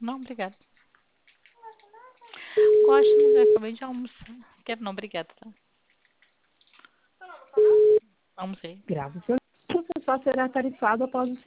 Não, obrigada. Gosto, mas eu acabei de almoçar. Quero não, obrigada, tá? Almocei. Grave o seu número, só será tarifado após o